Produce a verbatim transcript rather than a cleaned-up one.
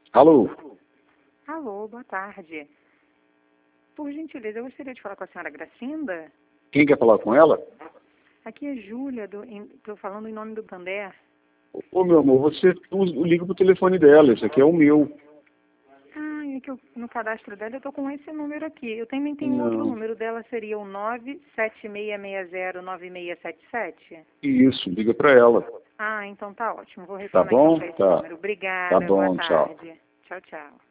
Alô? Alô, boa tarde. Por gentileza, eu gostaria de falar com a senhora Gracinda. Quem quer falar com ela? Aqui é Júlia, estou falando em nome do Pandé. Ô, meu amor, você usa- liga pro telefone dela, esse aqui é o meu. Ah, é que eu, no cadastro dela eu estou com esse número aqui. Eu também tenho Não. outro número dela, seria o nove sete seis seis zero nove seis sete sete. Isso, liga pra ela. Ah, então tá ótimo. Vou Tá retornar bom? então para esse Tá. número. Obrigada, Tá boa bom, tchau. tarde. Tchau, tchau.